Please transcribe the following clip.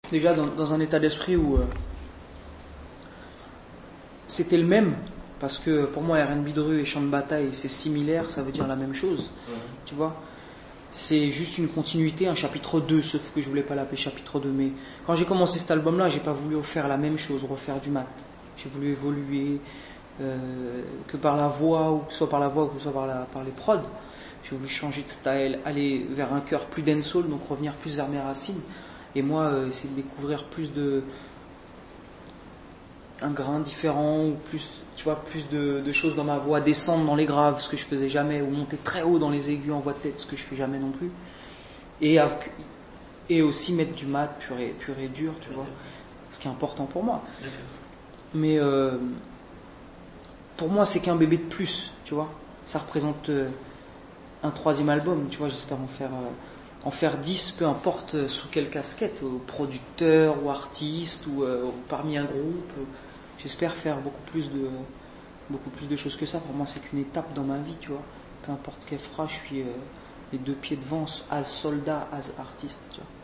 déjà dans un état d'esprit où c'était le même, parce que pour moi R&B de rue et chant de bataille c'est similaire, ça veut dire la même chose, tu vois. C'est juste une continuité, un chapitre 2, sauf que je voulais pas l'appeler chapitre 2, mais quand j'ai commencé cet album là, j'ai pas voulu refaire la même chose, refaire du mat. J'ai voulu évoluer, que par la voix, ou que ce soit par la voix, ou que ce soit par les prods. J'ai voulu changer de style, aller vers un cœur plus dancehall, donc revenir plus vers mes racines. Et moi, essayer de découvrir plus un grain différent, ou plus, tu vois, plus de choses dans ma voix, descendre dans les graves, ce que je faisais jamais, ou monter très haut dans les aigus en voix de tête, ce que je fais jamais non plus. Et aussi mettre du mat pur et dur, tu vois, ce qui est important pour moi. Mais pour moi, c'est qu'un bébé de plus, tu vois. Ça représente un troisième album, tu vois. J'espère en faire 10, peu importe sous quelle casquette, producteur ou artiste ou parmi un groupe. J'espère faire beaucoup plus de choses que ça. Pour moi, c'est qu'une étape dans ma vie, tu vois. Peu importe ce qu'elle fera, je suis les deux pieds devant, as soldat, as artiste, tu vois.